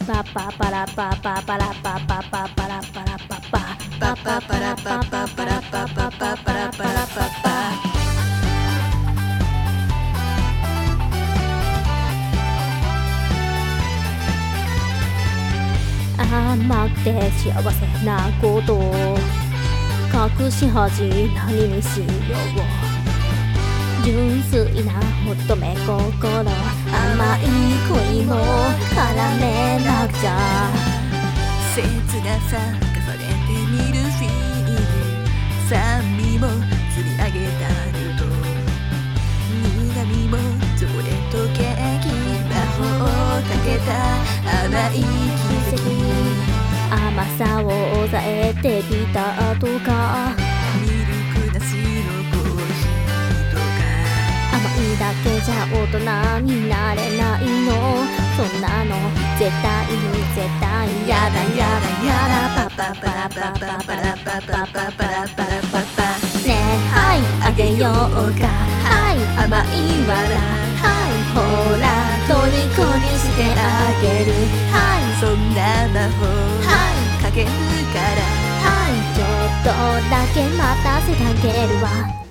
パパパラパパパラパパパパラパラパパパパパラパパパラパパパパラパラパパ甘くて幸せなことを隠し恥何にしよう純粋な乙女心甘い恋も絡めなくちゃ切なさ重ねてみるフィール酸味も釣り上げたると苦味もチョコレートケーキ魔法をかけた甘い奇跡甘さを抑えてビターとかミルクなしのコーヒーとか甘いだけじゃ大人になれないのそんなの絶対やだやだやだパパパラパパパラパパパパラパラパパねえはいあげようかはい甘いわらはいほら虜にしてあげるはいそんな魔法はいかけるからはいちょっとだけ待たせてあげるわ